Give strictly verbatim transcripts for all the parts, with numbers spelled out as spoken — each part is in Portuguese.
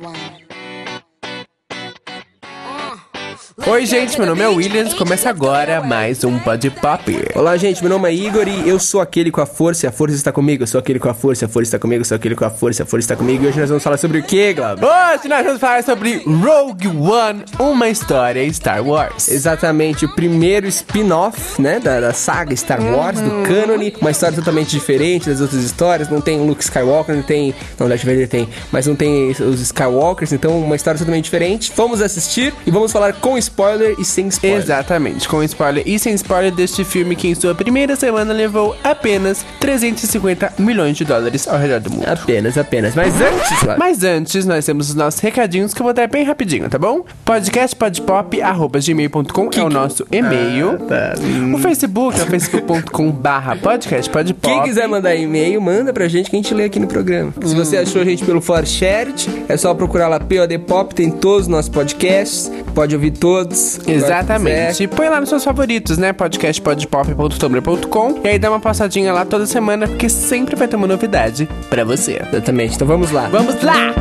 Oi gente, meu nome é Williams, começa agora mais um Pod Pop. Olá gente, meu nome é Igor e eu sou aquele com a força e a força está comigo. Eu sou aquele com a força e a força está comigo. Eu sou aquele com a força e a força está comigo. E hoje nós vamos falar sobre o que, Glauber? Hoje nós vamos falar sobre Rogue One, uma história Star Wars. Exatamente, o primeiro spin-off, né, da, da saga Star Wars, uhum. do cânone. Uma história totalmente diferente das outras histórias. Não tem o Luke Skywalker, não tem... Não, Darth Vader tem, mas não tem os Skywalkers. Então uma história totalmente diferente. Vamos assistir e vamos falar com spoiler e sem spoiler. Exatamente, com spoiler e sem spoiler deste filme que em sua primeira semana levou apenas trezentos e cinquenta milhões de dólares ao redor do mundo. Apenas, apenas. Mas antes, lá. Mas antes, nós temos os nossos recadinhos que eu vou dar bem rapidinho, tá bom? podcastpodpop arroba gmail ponto com é o nosso e-mail. Ah, tá. O Facebook é o facebook ponto com barra podcastpodpop. Quem quiser mandar e-mail, manda pra gente que a gente lê aqui no programa. Hum. Se você achou a gente pelo ForShared, é só procurar lá P O D Pop, tem todos os nossos podcasts, pode ouvir todos. Exatamente. E põe lá nos seus favoritos, né? podcast podpop ponto tumblr ponto com. E aí dá uma passadinha lá toda semana, porque sempre vai ter uma novidade pra você. Exatamente. Então vamos lá. Vamos lá!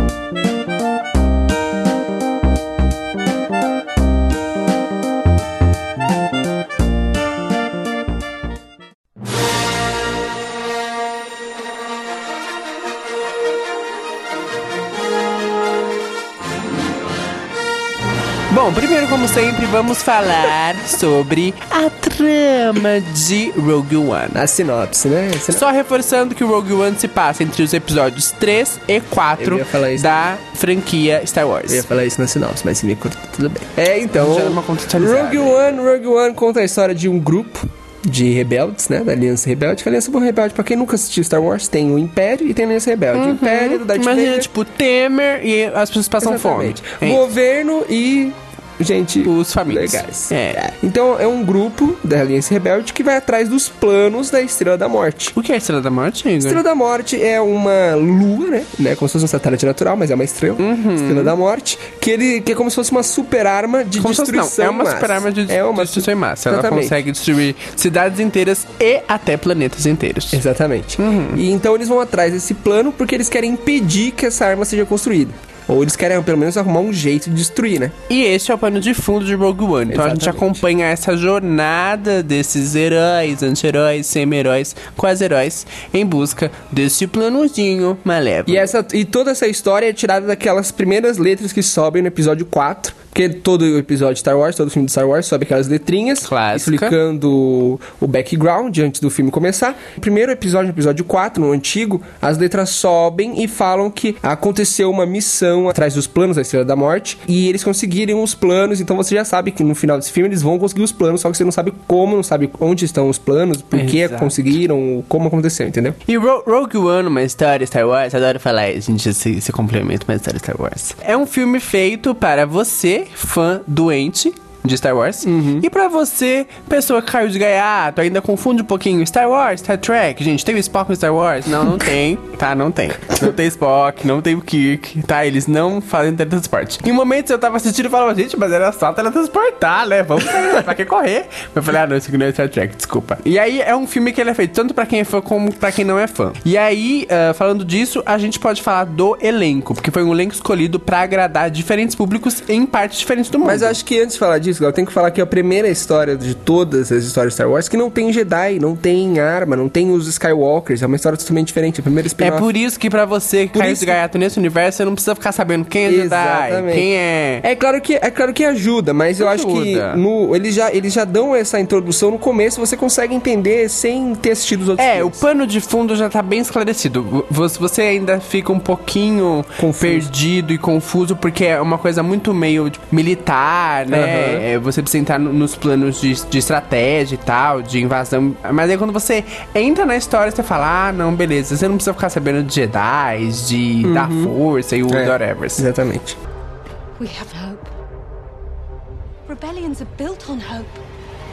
Bom, primeiro, como sempre, vamos falar sobre a trama de Rogue One. A sinopse, né? Sinopse. Só reforçando que o Rogue One se passa entre os episódios três e quatro da franquia Star Wars. Eu ia falar isso na sinopse, mas se me corta, tudo bem. É, então, Rogue One, Rogue One conta a história de um grupo de rebeldes, né? Da Aliança Rebelde. Que a Aliança Rebelde, pra quem nunca assistiu Star Wars, tem o Império e tem a Aliança Rebelde. Uhum. O Império do Darth Vader. Imagina, tipo, Temer e as pessoas passam Exatamente. fome. É Governo e... gente, os famílias legais. É. Então é um grupo da Aliança Rebelde que vai atrás dos planos da Estrela da Morte. O que é a Estrela da Morte, Igor? Estrela da Morte é uma lua, né? né? Como se fosse um satélite natural, mas é uma estrela. Uhum. Estrela da Morte. Que, ele, que é como se fosse uma super arma de como destruição fosse, não, é uma massa. super arma de é uma destruição em massa. Exatamente. Ela consegue destruir cidades inteiras e até planetas inteiros. Exatamente. Uhum. E então eles vão atrás desse plano porque eles querem impedir que essa arma seja construída. Ou eles querem, pelo menos, arrumar um jeito de destruir, né? E este é o pano de fundo de Rogue One. Então Exatamente. A gente acompanha essa jornada desses heróis, anti-heróis, semi-heróis, quase heróis, em busca desse planozinho malévolo. E, essa, e toda essa história é tirada daquelas primeiras letras que sobem no episódio quatro. Porque todo o episódio de Star Wars, todo filme de Star Wars, sobe aquelas letrinhas. Clássica. Explicando o background antes do filme começar. No primeiro episódio, no episódio quatro, no antigo, as letras sobem e falam que aconteceu uma missão atrás dos planos da Estrela da Morte. E eles conseguiram os planos, então você já sabe que no final desse filme eles vão conseguir os planos, só que você não sabe como, não sabe onde estão os planos, por que conseguiram, como aconteceu, entendeu? E Ro- Rogue One, uma história Star Wars, adoro falar isso, gente, esse, esse complemento, uma história Star Wars. É um filme feito para você, fã doente de Star Wars, uhum. e pra você, pessoa que caiu de gaiato, ainda confunde um pouquinho Star Wars, Star Trek. Gente, tem o Spock no Star Wars? Não, não tem, tá? Não tem. Não tem Spock, não tem o Kirk, tá? Eles não fazem teletransporte. Em momentos eu tava assistindo e falava, gente, mas era só teletransportar, né? Vamos pra que correr? Eu falei, ah, não, isso aqui não é Star Trek, desculpa. E aí, é um filme que ele é feito tanto pra quem é fã como pra quem não é fã. E aí, uh, falando disso, a gente pode falar do elenco, porque foi um elenco escolhido pra agradar diferentes públicos em partes diferentes do mundo. Mas eu acho que antes de falar disso, eu tenho que falar que é a primeira história de todas as histórias de Star Wars que não tem Jedi, não tem arma, não tem os Skywalkers, é uma história totalmente diferente, a primeira spin-off. É por isso que pra você que caiu de gaiato nesse universo, você não precisa ficar sabendo quem é Jedi, Exatamente. quem é... É claro que, é claro que ajuda, mas eu ajuda. acho que no, eles, já, eles já dão essa introdução no começo, você consegue entender sem ter assistido os outros É, filmes. O pano de fundo já tá bem esclarecido. Você ainda fica um pouquinho confuso. perdido e confuso, porque é uma coisa muito meio tipo, militar, né? Uhum. É, você precisa entrar no, nos planos de, de estratégia e tal, de invasão. Mas aí quando você entra na história, você fala, ah, não, beleza. Você não precisa ficar sabendo de Jedi, de uhum. da força e o é, whatever. Exatamente. We have hope. Rebellions are built on hope.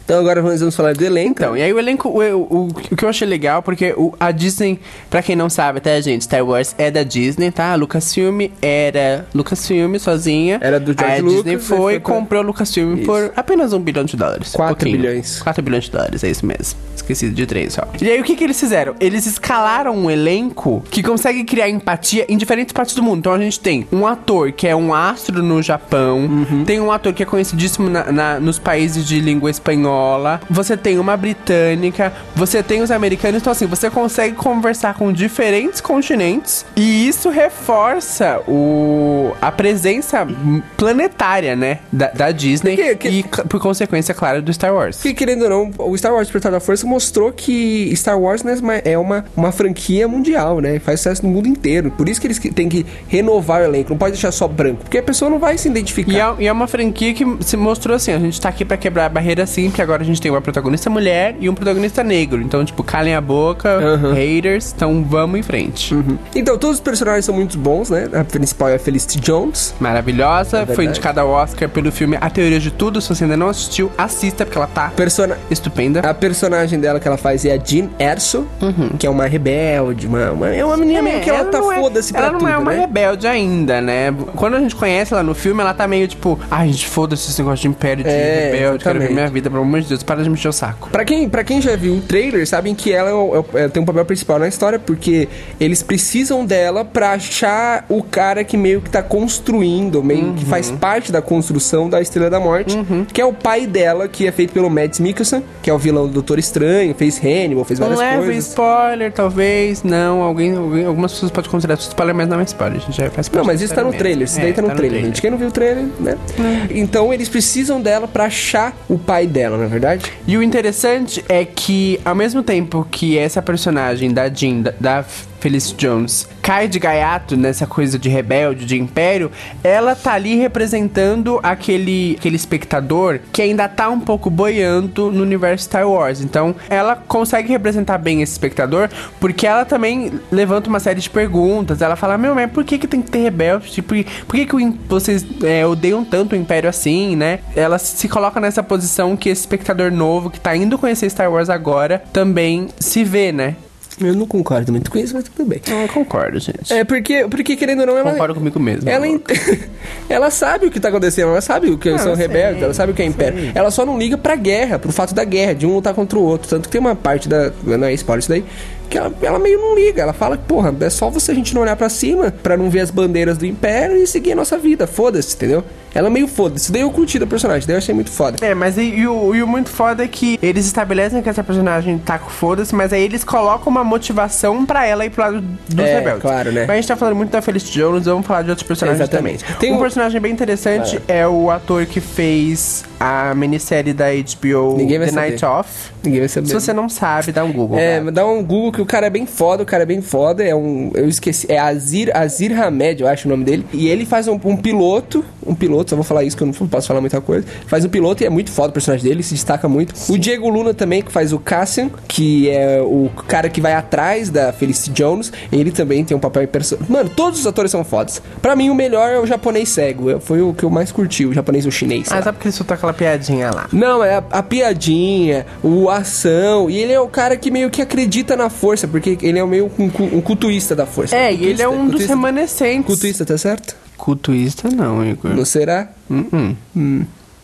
Então agora vamos falar do elenco. Então, e aí o elenco, o, o, o que eu achei legal, porque o, a Disney, pra quem não sabe, tá, gente? Star Wars é da Disney, tá? A Lucasfilm era Lucasfilm sozinha. Era do George Aí a Lucas. Disney foi e comprou a Lucasfilm Isso. por apenas um bilhão de dólares. Quatro Pouquinho. bilhões. Quatro bilhões de dólares, é isso mesmo. Esqueci de três só. E aí o que que eles fizeram? Eles escalaram um elenco que consegue criar empatia em diferentes partes do mundo. Então a gente tem um ator que é um astro no Japão, uhum. tem um ator que é conhecidíssimo na, na, nos países de língua espanhola, você tem uma britânica, você tem os americanos. Então assim, você consegue conversar com diferentes continentes e isso reforça o, a presença planetária, né, da, da Disney que, que... e, por consequência, claro, do Star Wars. Que, querendo ou não, o Star Wars Despertar da Força mostrou que Star Wars, né, é uma, uma franquia mundial, né? Faz sucesso no mundo inteiro. Por isso que eles têm que renovar o elenco. Não pode deixar só branco, porque a pessoa não vai se identificar. E é, e é uma franquia que se mostrou assim, a gente tá aqui pra quebrar a barreira assim, porque agora a gente tem uma protagonista mulher e um protagonista negro. Então, tipo, calem a boca, uhum. haters, então vamos em frente. Uhum. Então, todos os personagens são muito bons, né? A principal é a Felicity Jones. Maravilhosa, é foi indicada ao Oscar pelo filme A Teoria de Tudo. Se você ainda não assistiu, assista, porque ela tá Persona... estupenda. A personagem dela que ela faz é a Jean Erso, uhum. que é uma rebelde, uma, uma, é uma menina é, meio que ela, ela tá foda-se pra tudo, Ela não é uma né? rebelde ainda, né? Quando a gente conhece ela no filme, ela tá meio tipo, ai, gente, foda-se esse negócio de império, de é, rebelde, exatamente. Quero ver minha vida, pelo amor de Deus, para de me encher o saco. Pra quem, pra quem já viu o trailer, sabem que ela é, é, tem um papel principal na história, porque eles precisam dela pra achar o cara que meio que tá construindo, meio uhum. que faz parte da construção da Estrela da Morte, uhum. que é o pai dela, que é feito pelo Mads Mikkelsen, que é o vilão do Doutor Estranho, fez Hannibal, fez várias não coisas. Leve spoiler, talvez, não, alguém, alguém, algumas pessoas podem considerar isso spoiler, mas não é spoiler, a gente já faz parte. Não, mas isso tá no trailer, isso daí é, tá, no, tá trailer, no trailer, gente. Quem não viu o trailer, né? Hum. Então eles precisam dela pra achar o pai dela, não é verdade? E o interessante é que, ao mesmo tempo que essa personagem da Jean, da, da Felicity Jones, cai de gaiato nessa coisa de rebelde, de império, ela tá ali representando aquele, aquele espectador que ainda tá um pouco boiando no universo Star Wars. Então, ela consegue representar bem esse espectador, porque ela também levanta uma série de perguntas. Ela fala, meu, mas por que que tem que ter rebelde? Tipo, por que que vocês é, odeiam tanto o império assim, né? Ela se coloca nessa posição que esse espectador novo, que tá indo conhecer Star Wars agora, também se vê, né? Eu não concordo muito com isso, mas tudo bem. Eu concordo, gente. É, porque, porque querendo ou não, ela... Concordo comigo mesmo. Ela, ent... ela sabe o que tá acontecendo, ela sabe o que ah, são rebeldes, ela sabe o que é império. Sei. Ela só não liga pra guerra, pro fato da guerra, de um lutar contra o outro. Tanto que tem uma parte da... Não é spoiler isso daí. Que ela, ela meio não liga. Ela fala que, porra, é só você a gente não olhar pra cima pra não ver as bandeiras do império e seguir a nossa vida. Foda-se, entendeu? Ela meio foda-se. Daí eu curti da personagem, daí eu achei muito foda. É, mas e, e, o, e o muito foda é que eles estabelecem que essa personagem tá com foda-se, mas aí eles colocam uma motivação pra ela ir pro lado dos é, rebeldes. Claro, né? Mas a gente tá falando muito da Felicity Jones, vamos falar de outros personagens Exatamente. também. Tem um um personagem bem interessante claro. é o ator que fez a minissérie da H B O Ninguém vai The saber. Night Of. Ninguém vai saber. Se você não sabe, dá um Google. É, cara. dá um Google que o cara é bem foda, o cara é bem foda. É um. Eu esqueci. É Azir, Azir Hamed, eu acho o nome dele. E ele faz um, um piloto. Um piloto, só vou falar isso que eu não posso falar muita coisa. Faz um piloto e é muito foda o personagem dele, se destaca muito. Sim. O Diego Luna também, que faz o Cassian, que é o cara que vai atrás da Felicity Jones. Ele também tem um papel em person... Mano, todos os atores são fodas. Pra mim, o melhor é o japonês cego. Foi o que eu mais curti, o japonês ou chinês. Ah, sabe porque ele soltou aquela piadinha lá? Não, é a, a piadinha, o ação. E ele é o cara que meio que acredita na força, porque ele é meio um, um cultuísta da força. É, cultuista, e ele é um cultuista, dos remanescentes. Cultuista, tá certo? Cultuista não, Igor. Não será? Uh-uh. Hum.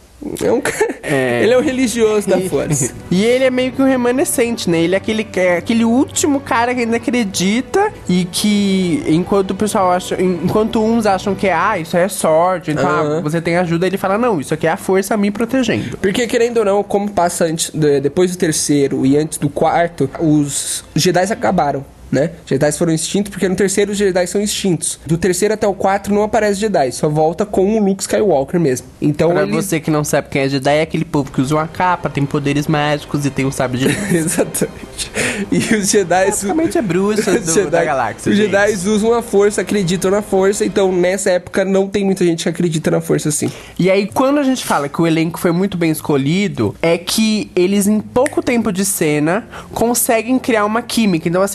É um cara... É. Ele é o religioso da força. E ele é meio que um remanescente, né? Ele é aquele, é aquele último cara que ainda acredita e que, enquanto o pessoal acha... Enquanto uns acham que, ah, isso é sorte, então uh-huh. ah, você tem ajuda, ele fala, não, isso aqui é a força me protegendo. Porque, querendo ou não, como passa antes, depois do terceiro e antes do quarto, os Jedi acabaram. Né? Jedi foram extintos porque no terceiro os Jedi são extintos. Do terceiro até o quatro não aparece Jedi, só volta com o Luke Skywalker mesmo. Então pra ele... você que não sabe quem é Jedi, é aquele povo que usa uma capa, tem poderes mágicos e tem um sabre de luz. Exatamente. E os Jedi... Basicamente é bruxa do, Jedi, da galáxia. Os gente. Jedi usam a força, acreditam na força, então nessa época não tem muita gente que acredita na força assim. E aí quando a gente fala que o elenco foi muito bem escolhido, é que eles em pouco tempo de cena conseguem criar uma química. Então assim, num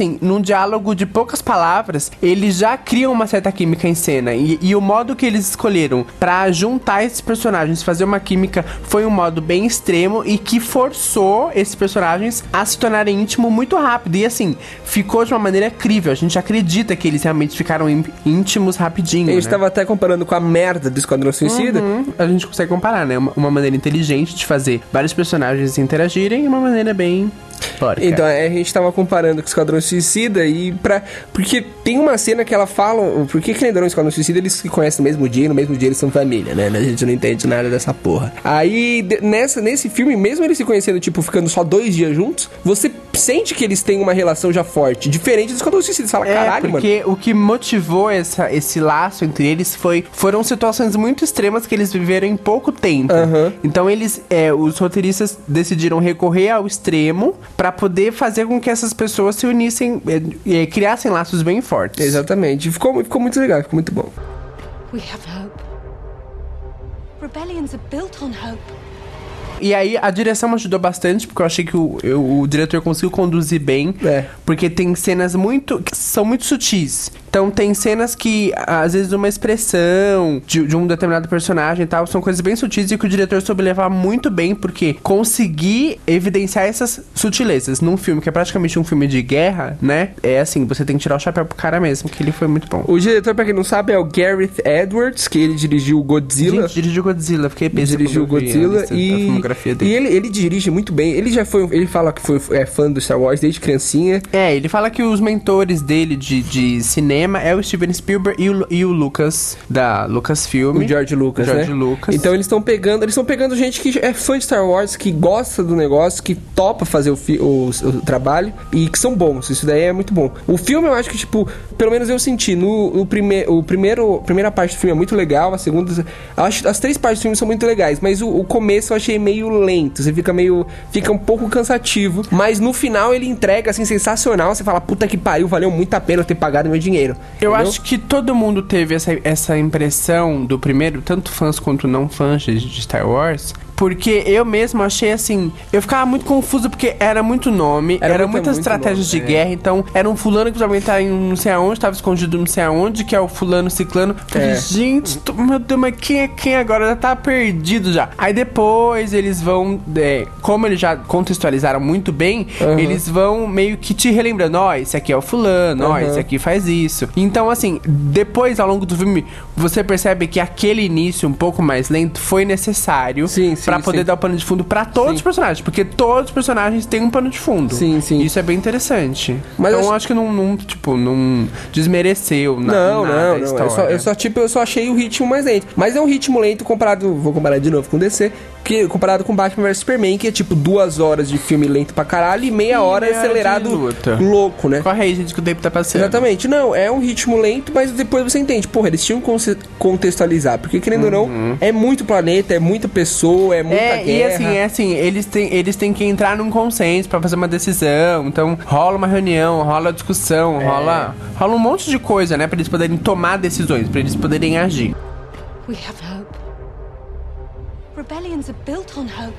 diálogo de poucas palavras, eles já criam uma certa química em cena. E, e o modo que eles escolheram pra juntar esses personagens, fazer uma química, foi um modo bem extremo e que forçou esses personagens a se tornarem íntimos muito rápido. E assim, ficou de uma maneira crível. A gente acredita que eles realmente ficaram íntimos rapidinho. A gente né? tava até comparando com a merda do Esquadrão Suicida. Uhum. A gente consegue comparar, né? Uma, uma maneira inteligente de fazer vários personagens interagirem e uma maneira bem... Histórica. Então, é, a gente tava comparando com o Esquadrão Suicida e pra... Porque tem uma cena que ela fala... Por que que lembrou o Esquadrão Suicida? Eles se conhecem no mesmo dia e no mesmo dia eles são família, né? A gente não entende nada dessa porra. Aí, de, nessa, nesse filme, mesmo eles se conhecendo, tipo, ficando só dois dias juntos, você sente que eles têm uma relação já forte, diferente do Esquadrão Suicida. Você fala, é, caralho, porque mano. o que motivou essa, esse laço entre eles foi, foram situações muito extremas que eles viveram em pouco tempo. Uhum. Então, eles, é, os roteiristas decidiram recorrer ao extremo pra poder fazer fazer com que essas pessoas se unissem e, e criassem laços bem fortes. Exatamente. Ficou, ficou muito legal, ficou muito bom. We have hope. Rebellions are built on hope. E aí, a direção me ajudou bastante, porque eu achei que o, eu, o diretor conseguiu conduzir bem. É. Porque tem cenas muito... que são muito sutis. Então, tem cenas que, às vezes, uma expressão de, de um determinado personagem e tal, são coisas bem sutis e que o diretor soube levar muito bem, porque conseguir evidenciar essas sutilezas num filme que é praticamente um filme de guerra, né? É assim, você tem que tirar o chapéu pro cara mesmo, que ele foi muito bom. O diretor, pra quem não sabe, é o Gareth Edwards, que ele dirigiu o Godzilla. Gente, dirigiu Godzilla, fiquei pensando. Ele dirigiu o Godzilla e... Dele. E ele, ele dirige muito bem. Ele já foi. Ele fala que foi é, fã do Star Wars desde criancinha. É, ele fala que os mentores dele de, de cinema é o Steven Spielberg e o, e o Lucas, da Lucasfilm. O George Lucas, o George né? Lucas. Então eles estão pegando. Eles estão pegando gente que é fã de Star Wars, que gosta do negócio, que topa fazer o, fi, o, o trabalho e que são bons. Isso daí é muito bom. O filme, eu acho que, tipo, pelo menos eu senti. No, no prime, o primeiro. A primeira parte do filme é muito legal. A segunda. Eu acho, as três partes do filme são muito legais. Mas o, o começo eu achei meio lento. Você fica meio... Fica um pouco cansativo. Mas no final ele entrega, assim, sensacional. Você fala, puta que pariu, valeu muito a pena eu ter pagado meu dinheiro. Eu entendeu? acho que todo mundo teve essa, essa impressão do primeiro, tanto fãs quanto não fãs de, de Star Wars... Porque eu mesmo achei assim... Eu ficava muito confuso porque era muito nome, era, era muito, muitas muito estratégias nome, de é. guerra. Então, era um fulano que também tá em não sei aonde, tava escondido não sei aonde, que é o fulano ciclano. Falei, É. gente, tô- meu Deus, mas quem é quem agora? Já tá perdido já. Aí depois eles vão... é, como eles já contextualizaram muito bem, Uhum. eles vão meio que te relembrando. Ó, esse aqui é o fulano, ó, Uhum. esse aqui faz isso. Então, assim, depois, ao longo do filme, você percebe que aquele início um pouco mais lento foi necessário Sim, sim, pra poder sim. dar o pano de fundo pra todos Sim. os personagens, porque todos os personagens têm um pano de fundo. Sim, sim. Isso é bem interessante. Mas então eu eu acho- acho que não, não, tipo, não desmereceu na, Não, nada não, a não. história. Eu só, eu só, tipo, eu só achei o ritmo mais lento. Mas é um ritmo lento comparado... Vou comparar de novo com o D C. Que, comparado com Batman versus Superman, que é tipo duas horas de filme lento pra caralho e meia E hora meia hora de acelerado luta. louco, né? Corre aí, gente, que o tempo tá passando. Exatamente, não, é um ritmo lento, mas depois você entende, porra, eles tinham que conce- contextualizar, porque querendo ou não, é muito planeta, é muita pessoa, é muita É, guerra. e assim, é assim, eles têm, eles têm que entrar num consenso pra fazer uma decisão. Então, rola uma reunião, rola discussão, É. rola, rola um monte de coisa, né? Pra eles poderem tomar decisões, pra eles poderem agir. We have hope. Rebellions are built on hope.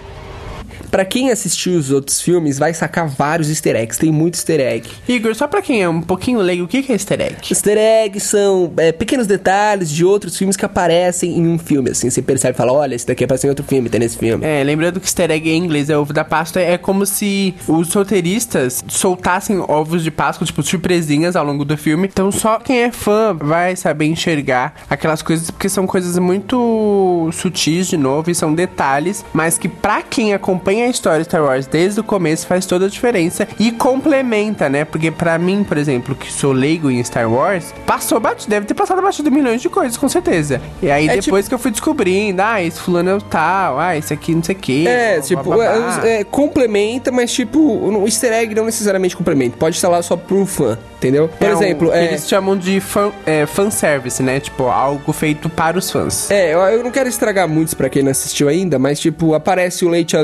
Pra quem assistiu os outros filmes, vai sacar vários easter eggs, tem muito easter egg. Igor, só pra quem é um pouquinho leigo, o que que é easter egg? Easter eggs são é, pequenos detalhes de outros filmes que aparecem em um filme, assim, você percebe e fala, olha, esse daqui apareceu em outro filme, tem nesse filme. É, lembrando que easter egg em inglês é ovo da Páscoa, é como se os roteiristas soltassem ovos de Páscoa, tipo, surpresinhas ao longo do filme. Então só quem é fã vai saber enxergar aquelas coisas, porque são coisas muito sutis, de novo, e são detalhes, mas que pra quem acompanha a história de Star Wars desde o começo faz toda a diferença e complementa, né? Porque pra mim, por exemplo, que sou leigo em Star Wars, passou batido, deve ter passado batido milhões de coisas, com certeza. E aí É, depois que eu fui descobrindo, ah, esse fulano é o tal, ah, esse aqui não sei o que. É, tipo, é, é, complementa, mas tipo, o easter egg não necessariamente complementa. Pode estar lá só pro fã, entendeu? Por É um- exemplo, é, eles chamam de fan, é, fanservice, né? Tipo, algo feito para os fãs. é, eu, eu não quero estragar muitos pra quem não assistiu ainda, mas tipo, aparece o leite azul que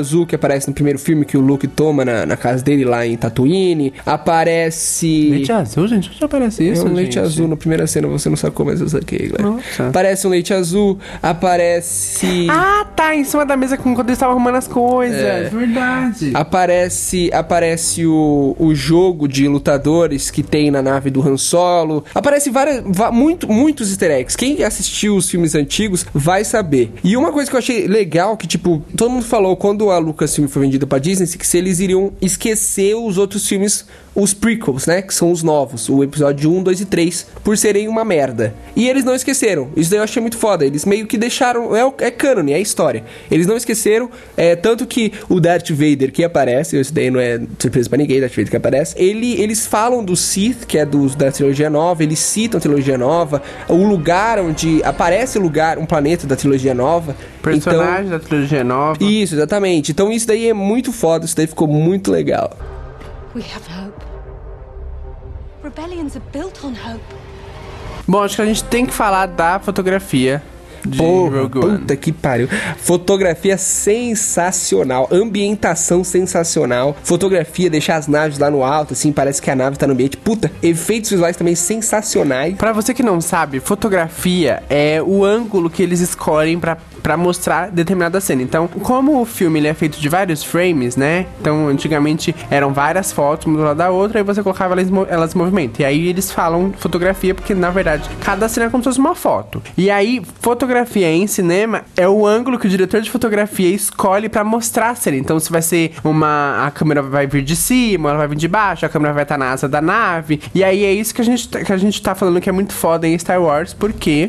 aparece no primeiro filme que o Luke toma na, na casa dele lá em Tatooine. Aparece... Leite azul, gente? Onde aparece isso, É um gente? leite azul na primeira cena, você não sacou, mas eu saquei, Gleb. Nossa. Aparece um leite azul, aparece... Ah, tá, em cima da mesa quando eles estavam arrumando as coisas. É. Verdade. Aparece, aparece o, o jogo de lutadores que tem na nave do Han Solo. Aparece várias, va- muito, muitos easter eggs. Quem assistiu os filmes antigos vai saber. E uma coisa que eu achei legal, que tipo, todo mundo falou quando a Lucasfilm foi vendida pra Disney, que se eles iriam esquecer os outros filmes, os prequels, né? Que são os novos, o episódio um, dois e três, por serem uma merda. E eles não esqueceram. Isso daí eu achei muito foda. Eles meio que deixaram... É, o- é cânone, é história. Eles não esqueceram, é, tanto que o Darth Vader que aparece, isso daí não é surpresa pra ninguém, Darth Vader que aparece, ele, eles falam do Sith, que é dos, da trilogia nova, eles citam a trilogia nova, o lugar onde... Aparece o lugar, um planeta da trilogia nova. Personagem da trilogia nova. Isso, exatamente. Então isso daí é muito foda, isso daí ficou muito legal. We have hope. Rebellions are built on hope. Bom, acho que a gente tem que falar da fotografia de Porra, Rogue One. puta que pariu. Fotografia sensacional, ambientação sensacional, fotografia, deixar as naves lá no alto, assim, parece que a nave tá no ambiente. Puta, efeitos visuais também sensacionais. Pra você que não sabe, fotografia é o ângulo que eles escolhem pra, pra mostrar determinada cena. Então, como o filme ele é feito de vários frames, né? Então, antigamente eram várias fotos uma do lado da outra e você colocava elas, em mo- elas em movimento. E aí eles falam fotografia porque, na verdade, cada cena é como se fosse uma foto. E aí, fotografia em cinema é o ângulo que o diretor de fotografia escolhe pra mostrar a cena. Então, se vai ser uma... A câmera vai vir de cima, ela vai vir de baixo, a câmera vai estar na asa da nave. E aí é isso que a gente, que a gente tá falando que é muito foda em Star Wars, porque...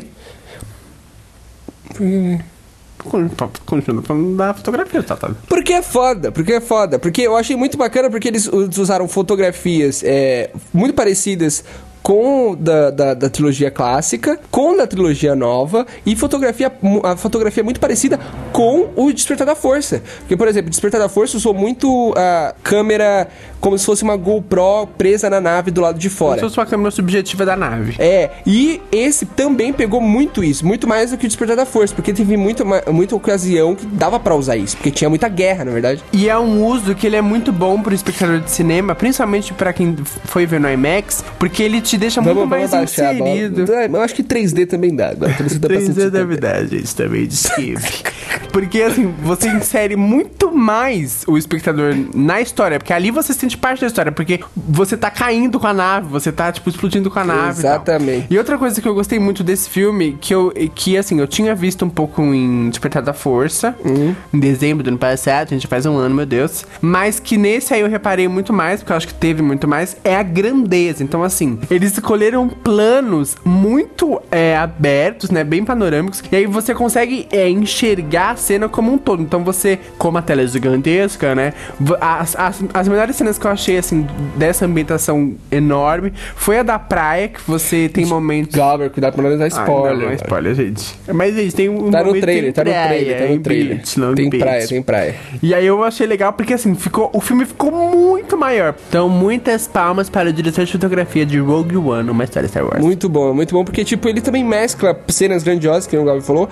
Continua falando da fotografia, tá, tá? Porque é foda, porque é foda. Porque eu achei muito bacana porque eles us- usaram fotografias é, muito parecidas com da, da, da trilogia clássica, com da trilogia nova, e fotografia, mu- a fotografia é muito parecida com o Despertar da Força. Porque, por exemplo, Despertar da Força usou muito a câmera como se fosse uma GoPro presa na nave do lado de Como fora. se fosse uma câmera subjetiva da nave. É, e esse também pegou muito isso, muito mais do que o Despertar da Força, porque teve muita, ma- muita ocasião que dava pra usar isso, porque tinha muita guerra, na verdade. E é um uso que ele é muito bom pro espectador de cinema, principalmente pra quem foi ver no IMAX, porque ele te deixa muito mais baixar a bola. inserido. Eu acho que três D também dá. Agora três D dá pra três D sentir da também. verdade, isso também descreve. Porque assim, você insere muito mais o espectador na história, porque ali você sente parte da história, porque você tá caindo com a nave, você tá, tipo, explodindo com a nave. Exatamente. E tal. E outra coisa que eu gostei muito desse filme, que eu, que assim, eu tinha visto um pouco em Despertar da Força, Uhum. em dezembro do ano passado, a gente faz um ano, meu Deus. Mas que nesse aí eu reparei muito mais, porque eu acho que teve muito mais, é a grandeza. Então, assim, eles escolheram planos muito é, abertos, né, bem panorâmicos, e aí você consegue é, enxergar a cena como um todo. Então você, como a tela é gigantesca, né, v- as, as, as melhores cenas que eu achei, assim, dessa ambientação enorme, foi a da praia, que você tem momentos... Galber, cuidado pra não dar spoiler. Ai, não, não é velho. spoiler, gente. Mas, gente, tem um Tá no momento trailer, em tá no praia, trailer, tá em no trailer. Beach, Long Tem Beach. praia, tem praia. E aí eu achei legal porque assim, ficou, o filme ficou muito maior. Então, muitas palmas para o diretor de fotografia de Rogue One, uma história Star Wars. Muito bom, muito bom, porque, tipo, ele também mescla cenas grandiosas, que o Galber falou,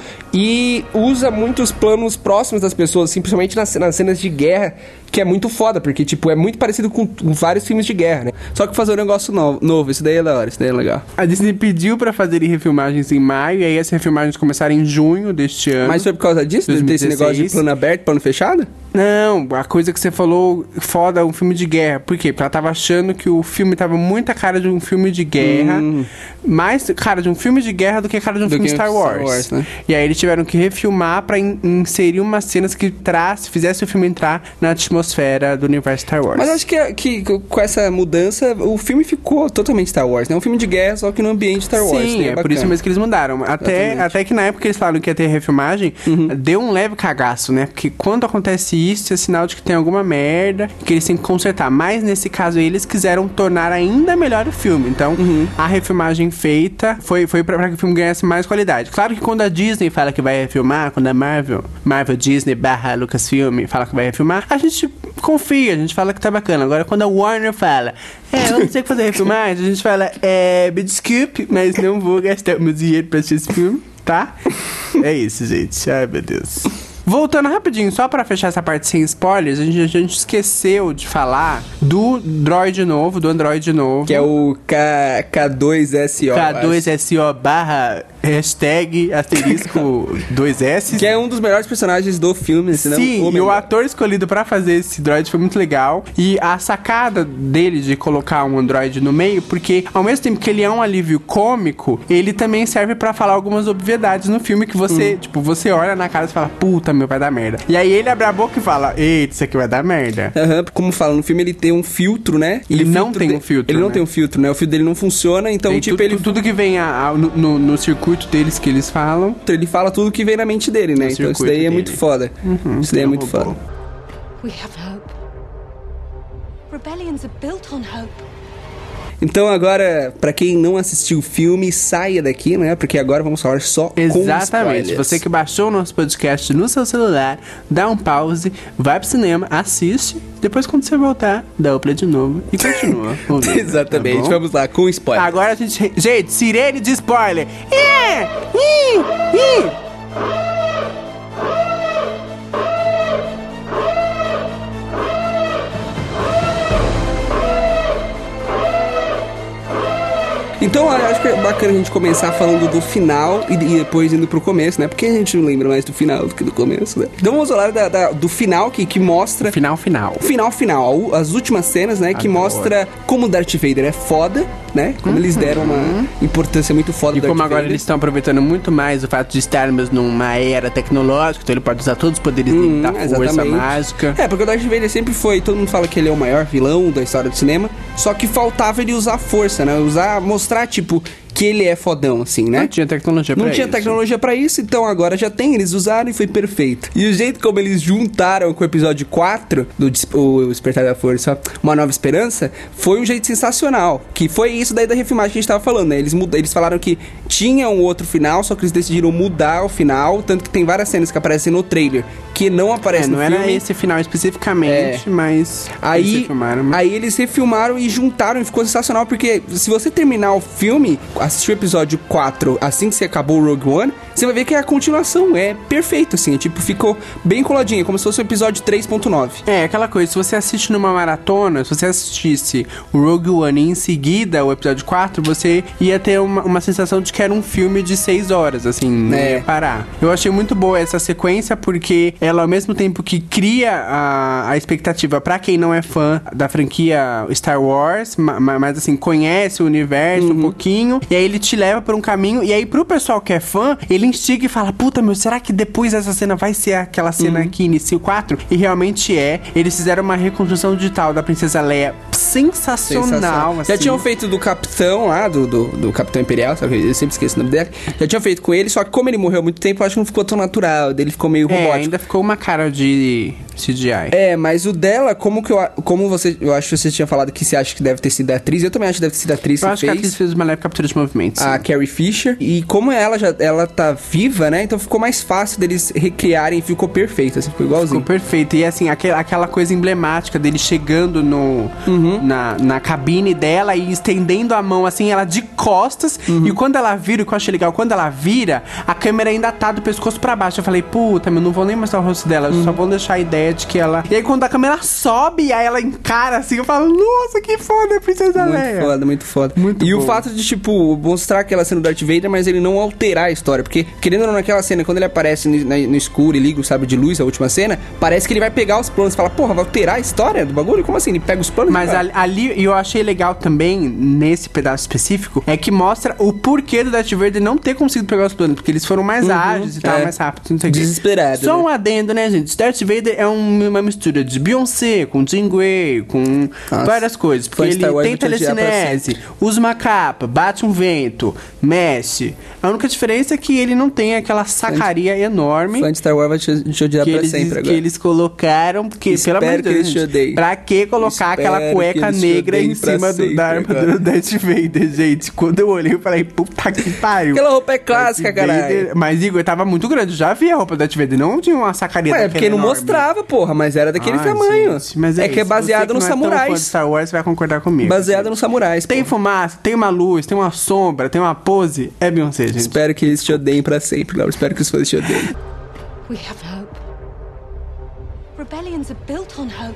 e usa muitos planos próximos das pessoas, assim, principalmente nas, nas cenas de guerra, que é muito foda, porque, tipo, é muito parecido com, com vários filmes de guerra, né? Só que fazer um negócio novo, novo, isso daí é da hora, isso daí é legal. A Disney pediu pra fazerem refilmagens em maio, e aí as refilmagens começaram em junho deste ano. Mas foi por causa disso? dois mil e Desse negócio de dezesseis. plano aberto, plano fechado? Não, a coisa que você falou, foda, é um filme de guerra. Por quê? Porque ela tava achando que o filme tava muito a cara de um filme de guerra, Hum. mais cara de um filme de guerra do que a cara de um Do filme que Star Star Wars. Wars, né? E aí eles tiveram que refilmar pra in- inserir umas cenas que traz, fizesse o filme entrar na atmosfera do universo Star Wars. Mas acho que, que com essa mudança, o filme ficou totalmente Star Wars, né? Um filme de guerra, só que no ambiente Star Wars. Sim, né? é por bacana. isso mesmo que eles mudaram. Até, Exatamente. até que na época eles falaram que ia ter refilmagem, deu um leve cagaço, né? Porque quando acontece isso, é sinal de que tem alguma merda, que eles têm que consertar. Mas nesse caso aí, eles quiseram tornar ainda melhor o filme. Então, a refilmagem feita foi, foi pra, pra que o filme ganhasse mais qualidade. Claro que quando a Disney fala que vai refilmar, quando a Marvel, Marvel Disney barra Lucasfilm fala que vai refilmar, a gente confia, a gente fala que tá bacana. Agora, quando a Warner fala, é, vamos ter que fazer refilmagem, a gente fala, é, me desculpe, mas não vou gastar meu dinheiro pra assistir esse filme, tá? É isso, gente. Ai, meu Deus. Voltando rapidinho, só pra fechar essa parte sem spoilers, a gente, a gente esqueceu de falar do droid novo, do Android novo. Que é o K, K2SO. K dois S O barra hashtag asterisco dois S. Que é um dos melhores personagens do filme, senão Sim, o e o melhor. ator escolhido pra fazer esse droid foi muito legal. E a sacada dele de colocar um android no meio, porque ao mesmo tempo que ele é um alívio cômico, ele também serve pra falar algumas obviedades no filme que você, hum. tipo, você olha na cara e fala, puta, meu, vai dar merda. E aí ele abre a boca e fala, eita, isso aqui vai dar merda. Aham, uhum, como fala, no filme ele tem um filtro, né? Ele não tem de... um filtro, Ele né? não tem um filtro, né? O filtro dele não funciona, então, tem tipo, tu, ele... Tudo que vem a, a, no, no, no circuito deles que eles falam... Ele fala tudo que vem na mente dele, né? No Então isso daí dele. é muito foda. Uhum, isso daí é muito foda. We have hope. Rebellions are built on hope. Então agora, pra quem não assistiu o filme, saia daqui, né? Porque agora vamos falar só com spoilers. Exatamente. Você que baixou o nosso podcast no seu celular, dá um pause, vai pro cinema, assiste, depois quando você voltar, dá o play de novo e continua ouvindo. Exatamente. Tá Vamos lá, com spoiler. Agora a gente... Gente, sirene de spoiler! É! Ih! Ih! Então, eu acho que é bacana a gente começar falando do final e, e depois indo pro começo, né? Porque a gente não lembra mais do final do que do começo, né? Então vamos falar da, da, do final que, que mostra... Final, final. Final, final. As últimas cenas, né? Que Adoro. Mostra como o Darth Vader é foda, né? Como uhum. eles deram uma importância muito foda e do Darth como agora Vader. eles estão aproveitando muito mais o fato de estarmos numa era tecnológica, então ele pode usar todos os poderes hum, da força exatamente. mágica. É, porque o Darth Vader sempre foi... Todo mundo fala que ele é o maior vilão da história do cinema, só que faltava ele usar a força, né? Usar, mostrar, tipo... que ele é fodão, assim, né? Não tinha tecnologia pra Não isso. tinha tecnologia pra isso, então agora já tem, eles usaram e foi perfeito. E o jeito como eles juntaram com o episódio quatro do o Despertar da Força, Uma Nova Esperança, foi um jeito sensacional. Que foi isso daí da refilmagem que a gente tava falando, né? Eles, mud... eles falaram que tinha um outro final, só que eles decidiram mudar o final, tanto que tem várias cenas que aparecem no trailer que não aparecem é, no não filme. Não era esse final especificamente, é. mas... Aí eles refilmaram, mas... aí eles refilmaram e juntaram e ficou sensacional, porque se você terminar o filme, assistir o episódio quatro, assim que você acabou o Rogue One, você vai ver que a continuação é perfeita, assim, tipo, ficou bem coladinha, como se fosse o episódio três ponto nove. É, aquela coisa, se você assiste numa maratona, se você assistisse o Rogue One e em seguida o episódio quatro, você ia ter uma, uma sensação de que era um filme de seis horas, assim, não é. ia parar. Eu achei muito boa essa sequência, porque ela, ao mesmo tempo que cria a, a expectativa pra quem não é fã da franquia Star Wars, ma, ma, mas assim, conhece o universo uhum. um pouquinho, e aí ele te leva por um caminho, e aí pro pessoal que é fã, ele instiga e fala, puta, meu, será que depois dessa cena vai ser aquela cena uhum. que inicia o quatro? E realmente é. Eles fizeram uma reconstrução digital da Princesa Leia sensacional, sensacional. Assim. Já tinham feito do Capitão lá, do, do, do Capitão Imperial, sabe? Eu sempre esqueço o nome dele. Já tinham feito com ele, só que como ele morreu há muito tempo, eu acho que não ficou tão natural, dele ficou meio robótico. É, ainda ficou uma cara de C G I. É, mas o dela, como que eu... Como você... Eu acho que você tinha falado que você acha que deve ter sido a atriz, eu também acho que deve ter sido a atriz eu que acho fez. que a atriz fez uma leve captura de movimentos. A Carrie Fisher. E como ela já ela tá viva, né? Então ficou mais fácil deles recriarem, ficou perfeito, assim, ficou igualzinho. Ficou perfeito. E assim, aquel, aquela coisa emblemática dele chegando no, uhum. na, na cabine dela e estendendo a mão, assim, ela de costas. Uhum. E quando ela vira, o que eu achei legal, quando ela vira, a câmera ainda tá do pescoço pra baixo. Eu falei, puta, meu, não vou nem mostrar o rosto dela, eu uhum. só vou deixar a ideia de que ela... E aí quando a câmera sobe, aí ela encara, assim, eu falo, nossa, que foda, Princesa Leia. Muito foda, muito foda. Muito e bom. O fato de, tipo, mostrar aquela cena do Darth Vader, mas ele não alterar a história. Porque, querendo ou não, naquela cena, quando ele aparece no, na, no escuro e liga o sabre de luz, a última cena, parece que ele vai pegar os planos e fala, porra, vai alterar a história do bagulho? Como assim? Ele pega os planos Mas e ali, e eu achei legal também, nesse pedaço específico, é que mostra o porquê do Darth Vader não ter conseguido pegar os planos, porque eles foram mais uhum, ágeis e tal, é. mais rápidos, não sei o que. Desesperado. Só né? um adendo, né, gente? Darth Vader é um, uma mistura de Beyoncé com Jean Grey, com Nossa. várias coisas. Porque ele tem telecinese, usa uma capa, bate um vento, mexe. A única diferença é que ele não tem aquela sacaria enorme. Fã de Star Wars vai te, te odiar pra eles, sempre que agora. eles colocaram, porque, Espero pelo amor de Deus, que eles te odeiem. Pra que colocar Espero aquela cueca negra em cima do, da armadura do Darth Vader, gente? Quando eu olhei, eu falei, puta que pariu. Aquela roupa é clássica, caralho. Mas, Igor, tava muito grande. Eu já vi a roupa do Darth Vader. Não tinha uma sacaria Ué, é porque não enorme. mostrava, porra, mas era daquele Ai, tamanho. Gente, mas é, é que é baseado nos samurais. Se você que não é tão fã de Star Wars, você vai concordar comigo. Baseado nos samurais. Tem pô. fumaça, tem uma luz, tem uma sombra, tem uma pose. É Beyoncé, gente. Espero que eles te odeiem pra sempre, Laura. Espero que os fãs te odeiem. We have hope. Rebellions are built on hope.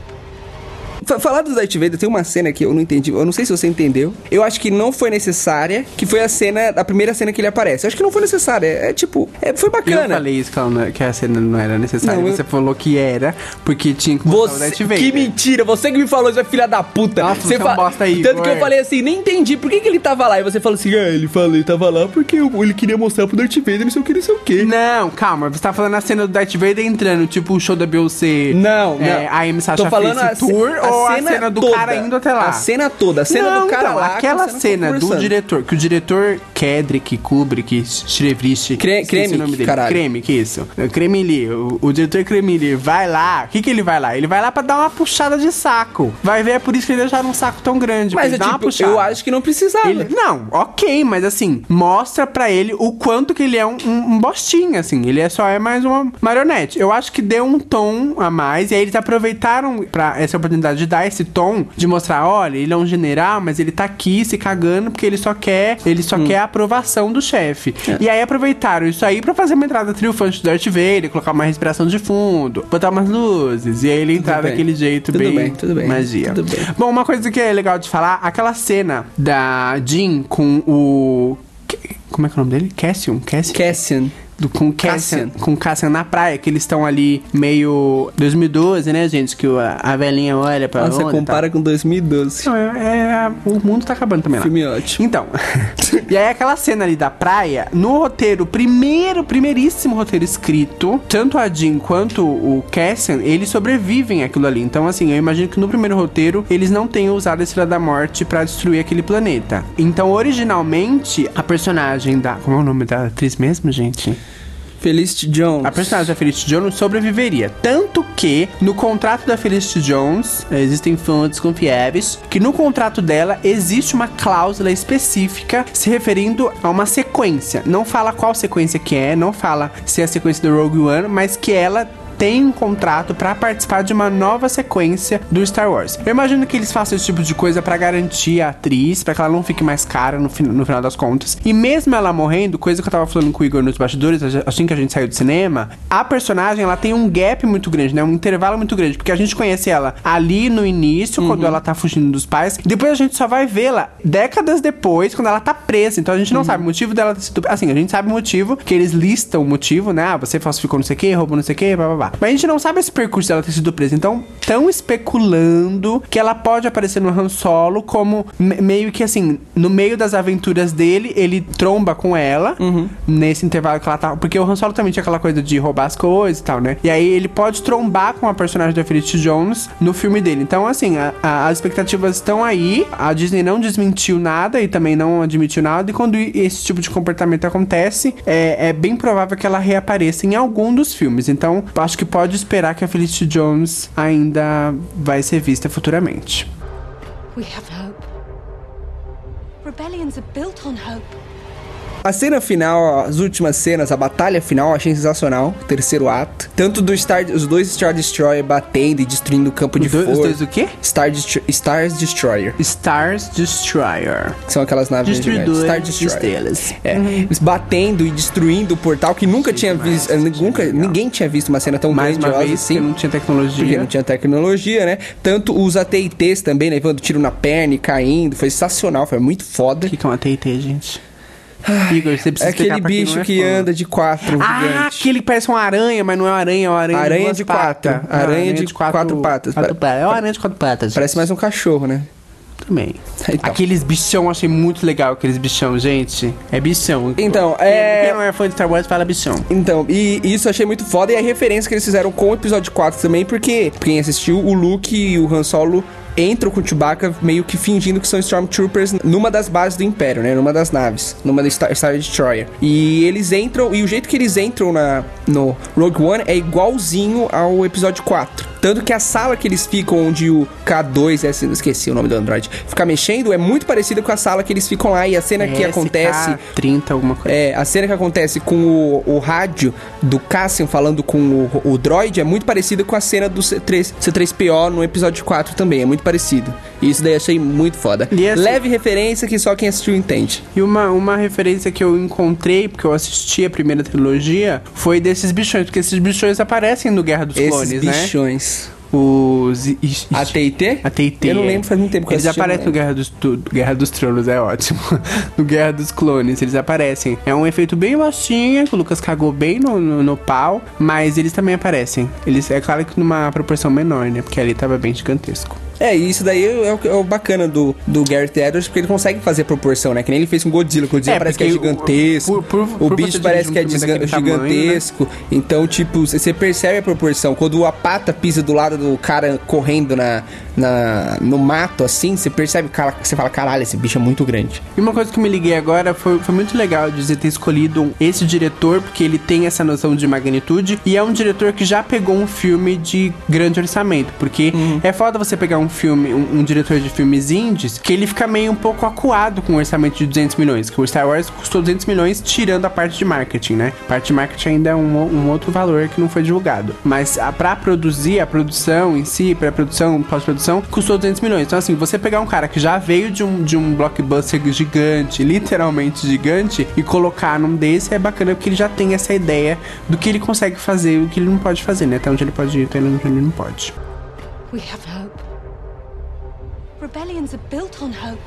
Falar do Darth Vader, tem uma cena que eu não entendi. Eu não sei se você entendeu. Eu acho que não foi necessária, que foi a cena, a primeira cena que ele aparece. Eu acho que não foi necessária. É, é tipo, é, foi bacana. Eu falei isso, que, ela não- que a cena não era necessária. Não, eu- Você falou que era, porque tinha que mostrar o Você, Darth Vader. que mentira, você que me falou isso, é filha da puta. Nossa, você é um fa- bosta aí, Tanto que eu Igor. falei assim, nem entendi por que, que ele tava lá. E você falou assim, ah, ele falou, ele tava lá porque eu- ele queria mostrar pro Darth Vader, não sei o que, não sei o que. Não, calma, você tá falando a cena do Darth Vader entrando, tipo o show da Beyoncé. Não, não. É, a Amy Sasha Tô falando Face a ce- Tour, a ou a cena cena do toda. cara indo até lá? A cena toda, a cena não, do cara então, lá. com aquela a cena cena do conversando. diretor, que o diretor Kedrick, Kubrick, Shrevich, Cre- esqueci Kremik, o nome dele. caralho. Kremik, que isso? Kremili, o, o diretor Kremili vai lá, o que que ele vai lá? Ele vai lá pra dar uma puxada de saco. Vai ver, é por isso que ele deixaram um saco tão grande, Mas pra é ele dar uma tipo, puxada. eu acho que não precisava. Ele- não, ok, mas assim, mostra pra ele o quanto que ele é um, um, um bostinha, assim. Ele é só é mais uma marionete. Eu acho que deu um tom a mais, e aí eles aproveitaram pra essa oportunidade de dar esse tom, de mostrar, olha, ele é um general, mas ele tá aqui se cagando porque ele só quer, ele só quer a aprovação do chefe. E aí aproveitaram isso aí pra fazer uma entrada triunfante do Darth Vader, colocar uma respiração de fundo, botar umas luzes, e aí ele entrar bem. daquele jeito Tudo bem, bem, tudo bem, magia. tudo bem. Bom, uma coisa que é legal de falar, aquela cena da Jean com o... Como é que é o nome dele? Cassian? Cassian? Cassian. Do, com Cassian, Cassian. com Cassian na praia, que eles estão ali meio... dois mil e doze, né, gente? Que o- a, a velhinha olha pra Nossa, onda e compara com dois mil e doze. tal. Não, é, é- o mundo tá acabando também lá. Filme ótimo. Então, e aí aquela cena ali da praia, no roteiro, primeiro, primeiríssimo roteiro escrito, tanto a Jean quanto o Cassian, eles sobrevivem àquilo ali. Então, assim, eu imagino que no primeiro roteiro, eles não tenham usado a Estrela da Morte pra destruir aquele planeta. Então, originalmente, a personagem da... Como é o nome da atriz mesmo, gente? Felicity Jones. A personagem da Felicity Jones sobreviveria. Tanto que, no contrato da Felicity Jones, existem fontes confiáveis, que no contrato dela existe uma cláusula específica se referindo a uma sequência. Não fala qual sequência que é, não fala se é a sequência do Rogue One, mas que ela tem um contrato pra participar de uma nova sequência do Star Wars. Eu imagino que eles façam esse tipo de coisa pra garantir a atriz, pra que ela não fique mais cara no, fin- no final das contas. E mesmo ela morrendo, coisa que eu tava falando com o Igor nos bastidores, assim que a gente saiu do cinema, a personagem, ela tem um gap muito grande, né? Um intervalo muito grande, porque a gente conhece ela ali no início, quando ela tá fugindo dos pais, depois a gente só vai vê-la décadas depois, quando ela tá presa. Então a gente não sabe o motivo dela ter sido... Assim, a gente sabe o motivo, que eles listam o motivo, né? Ah, você falsificou não sei o que, roubou não sei o que, blá blá blá. Mas a gente não sabe esse percurso dela ter sido presa. Então, tão especulando que ela pode aparecer no Han Solo como me- meio que assim, no meio das aventuras dele, ele tromba com ela, nesse intervalo que ela tá... Porque o Han Solo também tinha aquela coisa de roubar as coisas e tal, né? E aí ele pode trombar com a personagem da Felicity Jones no filme dele. Então, assim, a- a- as expectativas estão aí. A Disney não desmentiu nada e também não admitiu nada. E quando esse tipo de comportamento acontece, é, é bem provável que ela reapareça em algum dos filmes. Então, acho que pode esperar que a Felicity Jones ainda vai ser vista futuramente. We have hope. Rebellions are built on hope. A cena final, as últimas cenas, a batalha final, eu achei sensacional. O terceiro ato. Tanto do Star, os dois Star Destroyer batendo e destruindo o campo de Os dois- força. os dois o quê? Star Destro- Stars Destroyer. Stars Destroyer. Que são aquelas naves gigantes. Star Destruidores de Destroyer. estrelas. É, eles batendo e destruindo o portal que nunca tinha visto, eh, nunca, ninguém tinha visto uma cena tão Mais uma grandiosa vez, assim. porque não tinha tecnologia. Porque não tinha tecnologia, né? Tanto os A T Ts também, né? Levando tiro na perna e caindo. Foi sensacional, foi muito foda. O que que é uma T I T, gente? Igor, você É precisa aquele explicar pra quem bicho não é que fã. anda de quatro, Ah, gigante. aquele que parece uma aranha, mas não é uma aranha, é uma aranha, Aranha de, duas de quatro. patas. Aranha de quatro patas. quatro patas. É uma aranha de quatro patas. Parece mais um cachorro, né? Também. Então. Aqueles bichão, eu achei muito legal aqueles bichão, gente. É bichão. Então, Quem- é- Quem não é fã de Star Wars fala bichão. Então, e isso eu achei muito foda. E a referência que eles fizeram com o episódio quatro também, porque quem assistiu, o Luke e o Han Solo entram com o Chewbacca meio que fingindo que são Stormtroopers numa das bases do Império, né? Numa das naves, numa da Star, Star Destroyer. E eles entram, e o jeito que eles entram na, no Rogue One é igualzinho ao episódio quatro. Tanto que a sala que eles ficam, onde o K dois, é, esqueci o nome do android, fica mexendo, é muito parecida com a sala que eles ficam lá. E a cena que acontece... trinta, alguma coisa. É, a cena que acontece com o, o rádio do Cassian falando com o, o droid é muito parecida com a cena do C três, C três P O no episódio quatro também. É muito parecido. E isso daí eu achei muito foda. E assim- Leve referência que só quem assistiu entende. E uma, uma referência que eu encontrei, porque eu assisti a primeira trilogia, foi desses bichões, porque esses bichões aparecem no Guerra dos Clones, Esses né? bichões. Os... i- i- A T e T? A T e T. Eu não é. lembro, faz muito tempo que eu Eles assisti, aparecem não no Guerra dos, tu- Guerra dos Tronos, é ótimo. No Guerra dos Clones, eles aparecem. É um efeito bem baixinho, que o Lucas cagou bem no, no, no pau, mas eles também aparecem. Eles, é claro que numa proporção menor, né? Porque ali tava bem gigantesco. É, e isso daí é o, é o bacana do, do Gareth Edwards, porque ele consegue fazer proporção, né? Que nem ele fez com Godzilla. Godzilla É, parece que é porque o- gigantesco. por- por- o por bicho você parece que é dirigir um filme desga- daquele tamanho, gigantesco. Então, tipo, você percebe a proporção. Quando a pata pisa do lado do cara correndo na, na, no mato, assim, você percebe, cara, você fala, caralho, esse bicho é muito grande. E uma coisa que eu me liguei agora foi, foi muito legal de ter escolhido esse diretor, porque ele tem essa noção de magnitude e é um diretor que já pegou um filme de grande orçamento, porque é foda você pegar um filme, um, um diretor de filmes indies, que ele fica meio um pouco acuado com um orçamento de duzentos milhões, que o Star Wars custou duzentos milhões tirando a parte de marketing, né? A parte de marketing ainda é um, um outro valor que não foi divulgado, mas a, pra produzir, a produção em si, pré-produção, pós-produção, custou duzentos milhões. Então assim, você pegar um cara que já veio de um, de um blockbuster gigante, literalmente gigante, e colocar num desse é bacana, porque ele já tem essa ideia do que ele consegue fazer e o que ele não pode fazer, né? Até onde ele pode ir, até onde ele não pode. We have hope. Rebellions are built on hope.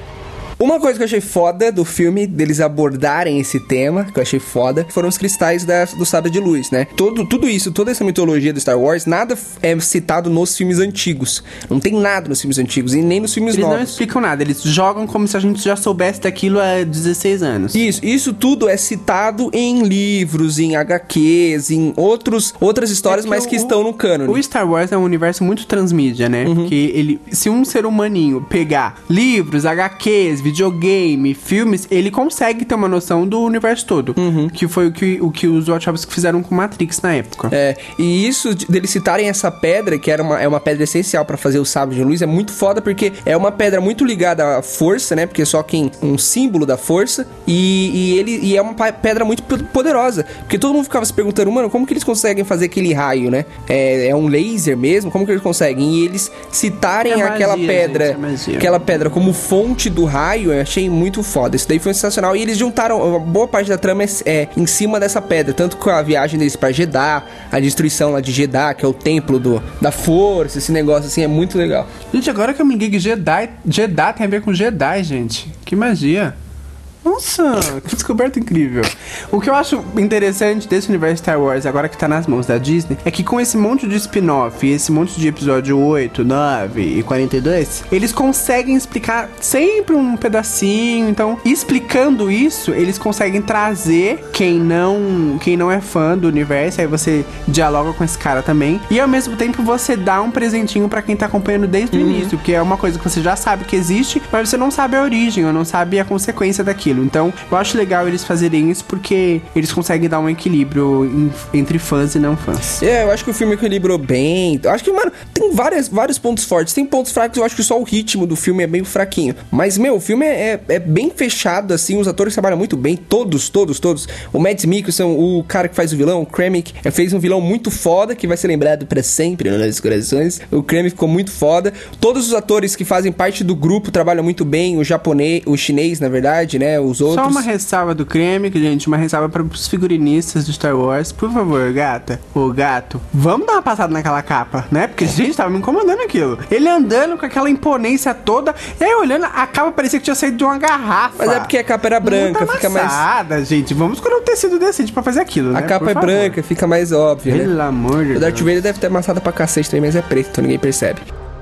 Uma coisa que eu achei foda do filme, deles abordarem esse tema, que eu achei foda, foram os cristais da, do sabre de luz, né? Todo, tudo isso, toda essa mitologia do Star Wars, nada é citado nos filmes antigos. Não tem nada nos filmes antigos e nem nos filmes Eles novos. não explicam nada, eles jogam como se a gente já soubesse daquilo há dezesseis anos. Isso, isso tudo é citado em livros, em agá quês, em outros, outras histórias, É mas o- que estão no cânone. O Star Wars é um universo muito transmídia, né? Porque ele, se um ser humaninho pegar livros, agá quês, videogame, filmes, ele consegue ter uma noção do universo todo. Que foi o que, o que os Wachowski fizeram com Matrix na época. É, e isso de- deles citarem essa pedra, que era uma, é uma pedra essencial pra fazer o sabre de luz, é muito foda, porque é uma pedra muito ligada à força, né? Porque só quem um símbolo da força, e, e ele e é uma pa- pedra muito po- poderosa, porque todo mundo ficava se perguntando, mano, como que eles conseguem fazer aquele raio, né? É, é um laser mesmo? Como que eles conseguem? E eles citarem É magia, aquela pedra, gente, é magia. aquela pedra como fonte do raio, eu achei muito foda. Isso daí foi sensacional. E eles juntaram, uma boa parte da trama é, é em cima dessa pedra, tanto com a viagem deles pra Jeddah, a destruição lá de Jeddah, que é o templo do, da força, esse negócio assim, é muito legal. Gente, agora que eu me liguei, Jedi, Jedi tem a ver com Jedi, gente. Que magia. Nossa, que descoberta incrível. O que eu acho interessante desse universo Star Wars, agora que tá nas mãos da Disney, é que com esse monte de spin-off e esse monte de episódio oito, nove e quarenta e dois, eles conseguem explicar sempre um pedacinho. Então, explicando isso, eles conseguem trazer quem não, quem não é fã do universo, aí você dialoga com esse cara também. E ao mesmo tempo você dá um presentinho pra quem tá acompanhando desde o início, que é uma coisa que você já sabe que existe, mas você não sabe a origem, ou não sabe a consequência daquilo. Então, eu acho legal eles fazerem isso porque eles conseguem dar um equilíbrio em- entre fãs e não fãs. É, eu acho que o filme equilibrou bem. Eu acho que, mano, tem várias, vários pontos fortes. Tem pontos fracos, eu acho que só o ritmo do filme é meio fraquinho. Mas, meu, o filme é, é, é bem fechado, assim. Os atores trabalham muito bem. Todos, todos, todos. O Mads Mikkelsen, o cara que faz o vilão, o Krennic, é, fez um vilão muito foda, que vai ser lembrado pra sempre nos nossos corações. O Krennic ficou muito foda. Todos os atores que fazem parte do grupo trabalham muito bem. O japonês, o chinês, na verdade, né? Os outros. Só uma ressalva do creme, que, gente, uma ressalva para os figurinistas de Star Wars. Por favor, gata, ô gato, vamos dar uma passada naquela capa, né? Porque, gente, tava me incomodando aquilo. Ele andando com aquela imponência toda, e aí olhando, a capa parecia que tinha saído de uma garrafa. Mas é porque a capa era branca, Muito fica mais... amassada, gente. Vamos escolher um tecido decente pra fazer aquilo, né? A capa Por é favor. branca, fica mais óbvio, né? Pelo amor de O Darth Deus. Vader deve ter amassado pra cacete também, mas é preto, então ninguém percebe.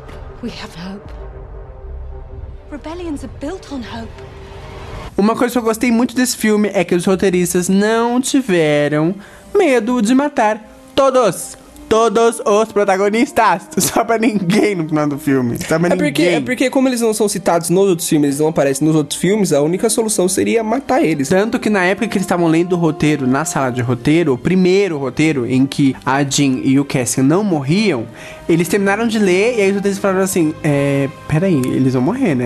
We have hope. Rebellions are built on hope. Uma coisa que eu gostei muito desse filme é que os roteiristas não tiveram medo de matar todos, todos os protagonistas, só pra ninguém no final do filme, só pra É porque, ninguém. é porque como eles não são citados nos outros filmes, eles não aparecem nos outros filmes, a única solução seria matar eles. Tanto que na época que eles estavam lendo o roteiro, na sala de roteiro, o primeiro roteiro em que a Jean e o Cassian não morriam, eles terminaram de ler e aí os roteiristas falaram assim, é, peraí, eles vão morrer, né?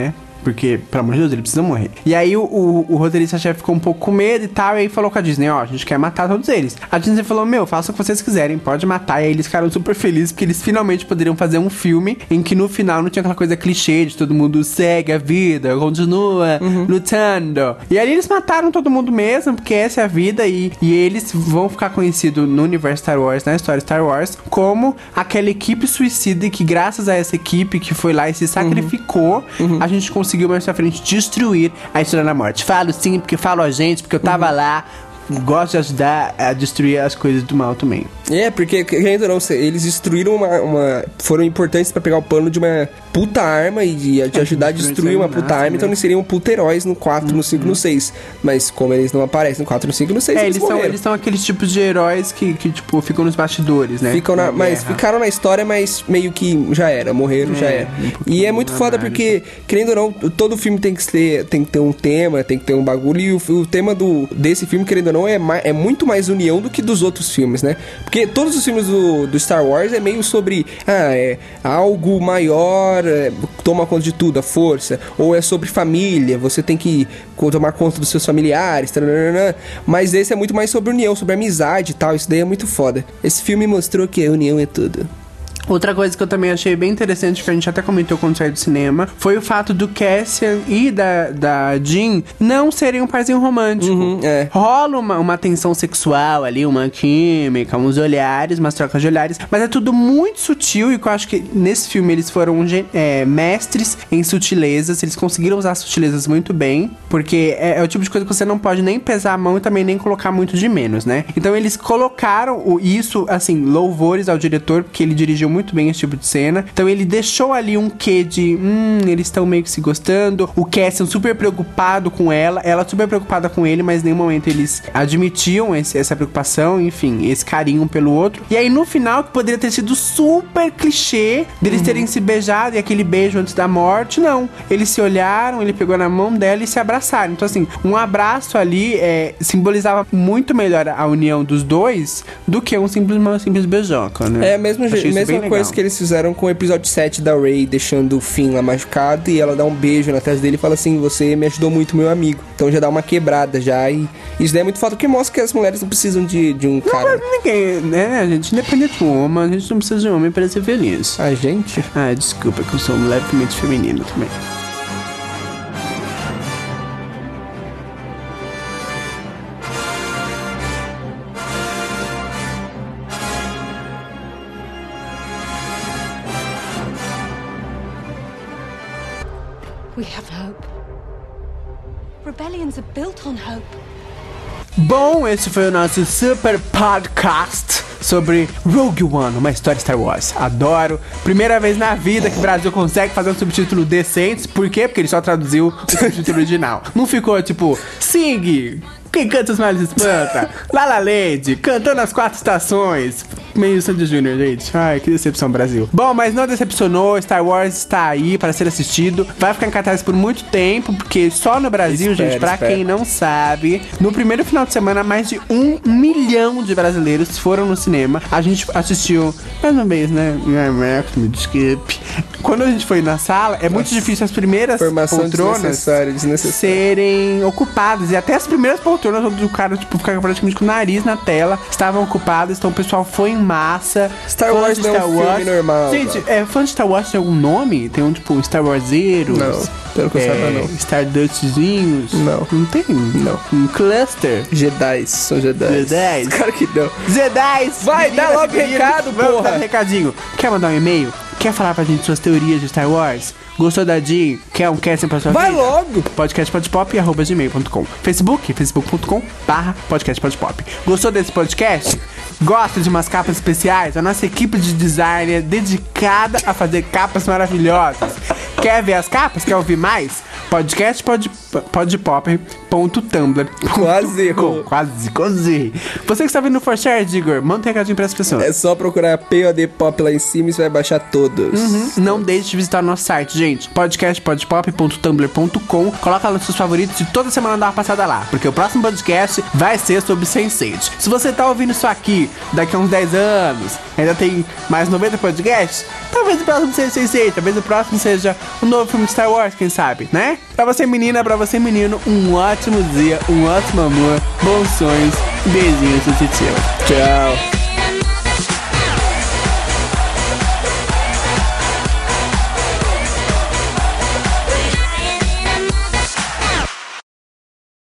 Porque, pelo amor de Deus, ele precisa morrer. E aí o, o, o roteirista-chefe ficou um pouco com medo e tal, e aí falou com a Disney, ó, a gente quer matar todos eles. A Disney falou, meu, faça o que vocês quiserem, pode matar. E aí eles ficaram super felizes, porque eles finalmente poderiam fazer um filme em que no final não tinha aquela coisa clichê de todo mundo segue a vida, continua uhum. lutando. E aí eles mataram todo mundo mesmo, porque essa é a vida, e, e eles vão ficar conhecidos no universo Star Wars, na história Star Wars, como aquela equipe suicida, e que graças a essa equipe que foi lá e se sacrificou, uhum. Uhum. a gente conseguiu mais pra frente destruir a Estrela da Morte. Falo sim, porque falo a gente, porque eu tava uhum. lá. Gosto de ajudar a destruir as coisas do mal também. É, porque, querendo ou não, eles destruíram uma, uma... Foram importantes pra pegar o plano de uma puta arma e de, de ajudar a destruir uma puta arma, né? Então eles seriam puta heróis no quatro, uhum. no cinco, no seis. Mas como eles não aparecem no quatro, no cinco, no seis, é, eles, eles são Eles são aqueles tipos de heróis que, que tipo, ficam nos bastidores, né? Ficam na, mas guerra. Ficaram na história, mas meio que já era, morreram, é, já era. Um e é muito foda porque, querendo ou não, todo filme tem que ter, tem que ter um tema, tem que ter um bagulho, e o, o tema do, desse filme, querendo ou não, é, é muito mais união do que dos outros filmes, né? Porque todos os filmes do, do Star Wars é meio sobre, ah, é algo maior, é, toma conta de tudo, a força, ou é sobre família, você tem que tomar conta dos seus familiares, taranana. Mas esse é muito mais sobre união, sobre amizade e tal, isso daí é muito foda. Esse filme mostrou que a união é tudo. Outra coisa que eu também achei bem interessante, que a gente até comentou quando saiu do cinema, foi o fato do Cassian e da, da Jean não serem um parzinho romântico. Uhum, é. Rola uma, uma tensão sexual ali, uma química, uns olhares, umas trocas de olhares, mas é tudo muito sutil, e que eu acho que nesse filme eles foram é, mestres em sutilezas, eles conseguiram usar sutilezas muito bem, porque é, é o tipo de coisa que você não pode nem pesar a mão e também nem colocar muito de menos, né? Então eles colocaram o, isso, assim, louvores ao diretor, porque ele dirigiu muito bem esse tipo de cena. Então ele deixou ali um quê de hum, eles estão meio que se gostando. O Cassian super preocupado com ela, ela super preocupada com ele, mas em nenhum momento eles admitiam esse, essa preocupação, enfim, esse carinho um pelo outro. E aí no final, que poderia ter sido super clichê deles uhum. terem se beijado e aquele beijo antes da morte, não. Eles se olharam, ele pegou na mão dela e se abraçaram. Então assim, um abraço ali é, simbolizava muito melhor a união dos dois do que um simples, uma simples beijoca, né? É, mesmo mesmo coisa que eles fizeram com o episódio sete da Rey, deixando o Finn lá machucado, e ela dá um beijo na testa dele e fala assim, você me ajudou muito, meu amigo. Então já dá uma quebrada já, e isso daí é muito foda, porque mostra que as mulheres não precisam de, de um cara. Não, ninguém, né, a gente independente do homem, a gente não precisa de um homem para ser feliz. A gente? Ah, desculpa, que eu sou levemente feminino também. We have hope. Rebellions are built on hope. Bom, esse foi o nosso super podcast sobre Rogue One, uma história Star Wars. Adoro. Primeira vez na vida que o Brasil consegue fazer um subtítulo decente. Por quê? Porque ele só traduziu o subtítulo original. Não ficou tipo, Sing, quem canta os males espanta, La La Land, cantando as quatro estações. Meio Sandy Júnior, gente. Ai, que decepção, Brasil. Bom, mas não decepcionou. Star Wars está aí para ser assistido. Vai ficar em cartaz por muito tempo, porque só no Brasil, espera, gente, pra espera. Quem não sabe, no primeiro final de semana, mais de um milhão de brasileiros foram no cinema. A gente assistiu, mais uma vez, né? Me desculpe. Quando a gente foi na sala, é muito Nossa. difícil as primeiras Formação poltronas desnecessária, desnecessária. serem ocupadas. E até as primeiras poltronas, onde o cara, tipo, ficava praticamente com o nariz na tela, estavam ocupadas. Então o pessoal foi em massa. Star Wars não é um filme normal. Gente, é, fã de Star Wars tem algum nome? Tem um tipo Star Wars Zero? Não, pelo que eu é, saiba não. Stardustzinhos? Não. Não tem? Não. Um cluster? Jedi, são Jedi. Jedi? Claro que não. Jedi! Vai, dá logo recado, porra! Vamos dar um recadinho. Quer mandar um e-mail? Quer falar pra gente suas teorias de Star Wars? Gostou da Jean? Quer um casting pra sua Vai vida? Vai logo! podcastpodpop arroba gmail ponto com. Facebook, facebook ponto com barra podcastpodpop. Gostou desse podcast? Gosta de umas capas especiais? A nossa equipe de design é dedicada a fazer capas maravilhosas. Quer ver as capas? Quer ouvir mais? podcast podpop ponto tumblr ponto com. Quase errou. Quase, quase. Você que está vendo no ForShared, Igor, manda um recadinho para as pessoas. É só procurar P O D Pop lá em cima e você vai baixar todos. Uhum. Não deixe de visitar o nosso site, gente. podcast podpop ponto tumblr ponto com. Coloca lá nos seus favoritos e toda semana dá uma passada lá, porque o próximo podcast vai ser sobre sense eight. Se você tá ouvindo isso aqui daqui a uns dez anos, ainda tem mais noventa podcasts, talvez o próximo seja sense eight, talvez o próximo seja um novo filme de Star Wars, quem sabe, né? né? Pra você menina, pra você menino, um ótimo dia, um ótimo amor, bons sonhos, beijinhos do tio. Tchau.